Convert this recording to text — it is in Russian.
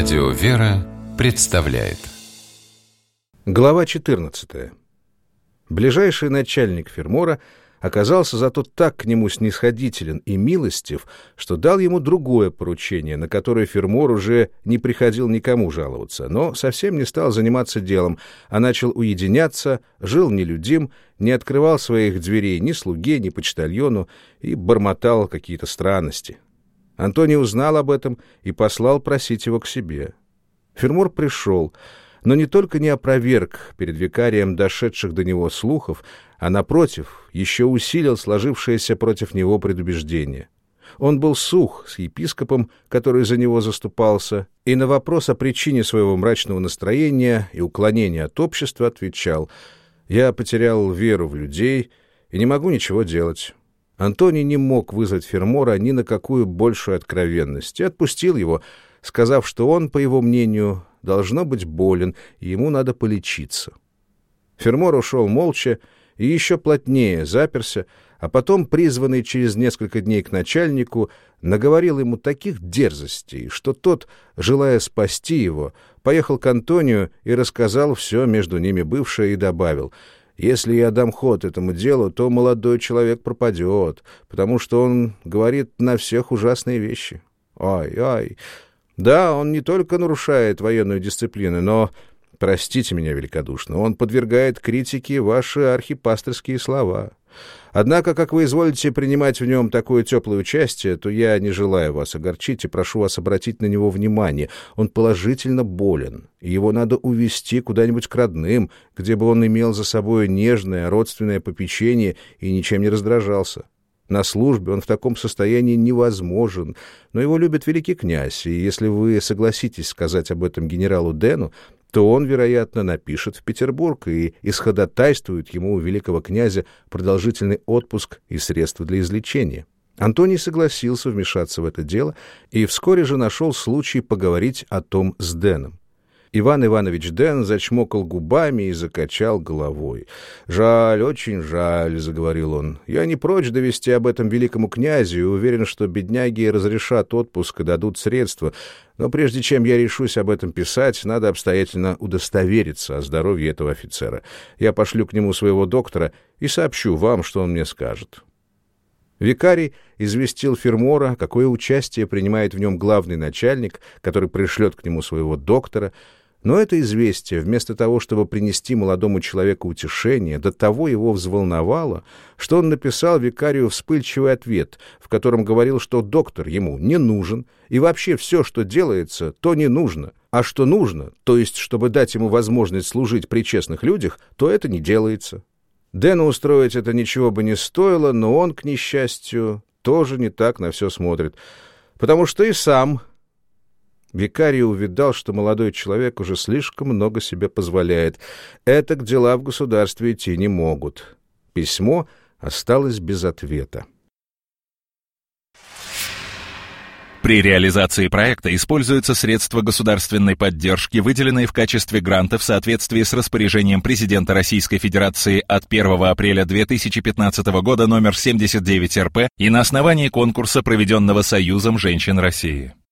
Радио «Вера» представляет. Глава 14. Ближайший начальник Фермора оказался зато так к нему снисходителен и милостив, что дал ему другое поручение, на которое Фермор уже не приходил никому жаловаться, но совсем не стал заниматься делом, а начал уединяться, жил нелюдим, не открывал своих дверей ни слуге, ни почтальону и бормотал какие-то странности. Антоний узнал об этом и послал просить его к себе. Фермор пришел, но не только не опроверг перед викарием дошедших до него слухов, а, напротив, еще усилил сложившееся против него предубеждение. Он был сух с епископом, который за него заступался, и на вопрос о причине своего мрачного настроения и уклонения от общества отвечал: «Я потерял веру в людей и не могу ничего делать». Антоний не мог вызвать Фермора ни на какую большую откровенность и отпустил его, сказав, что он, по его мнению, должно быть болен, и ему надо полечиться. Фермор ушел молча и еще плотнее заперся, а потом, призванный через несколько дней к начальнику, наговорил ему таких дерзостей, что тот, желая спасти его, поехал к Антонию и рассказал все между ними бывшее и добавил: «Если я дам ход этому делу, то молодой человек пропадет, потому что он говорит на всех ужасные вещи. Ай. Да, он не только нарушает военную дисциплину, но, простите меня великодушно, он подвергает критике ваши архипастырские слова. Однако, как вы изволите принимать в нем такое теплое участие, то я не желаю вас огорчить и прошу вас обратить на него внимание. Он положительно болен, и его надо увезти куда-нибудь к родным, где бы он имел за собой нежное родственное попечение и ничем не раздражался. На службе он в таком состоянии невозможен, но его любит великий князь, и если вы согласитесь сказать об этом генералу Дену, то он, вероятно, напишет в Петербург и исходатайствует ему у великого князя продолжительный отпуск и средства для излечения». Антоний согласился вмешаться в это дело и вскоре же нашел случай поговорить о том с Деном. Иван Иванович Ден зачмокал губами и закачал головой. «Жаль, очень жаль», — заговорил он. «Я не прочь довести об этом великому князю и уверен, что бедняги разрешат отпуск и дадут средства. Но прежде чем я решусь об этом писать, надо обстоятельно удостовериться о здоровье этого офицера. Я пошлю к нему своего доктора и сообщу вам, что он мне скажет». Викарий известил Фермора, какое участие принимает в нем главный начальник, который пришлет к нему своего доктора. Но это известие, вместо того, чтобы принести молодому человеку утешение, до того его взволновало, что он написал викарию вспыльчивый ответ, в котором говорил, что доктор ему не нужен, и вообще все, что делается, то не нужно, а что нужно, то есть, чтобы дать ему возможность служить при честных людях, то это не делается. Дэну устроить это ничего бы не стоило, но он, к несчастью, тоже не так на все смотрит, потому что и сам... Викарий увидал, что молодой человек уже слишком много себе позволяет. Этак дела в государстве идти не могут. Письмо осталось без ответа. При реализации проекта используются средства государственной поддержки, выделенные в качестве гранта в соответствии с распоряжением президента Российской Федерации от 1 апреля 2015 года номер 79 РП и на основании конкурса, проведенного Союзом женщин России.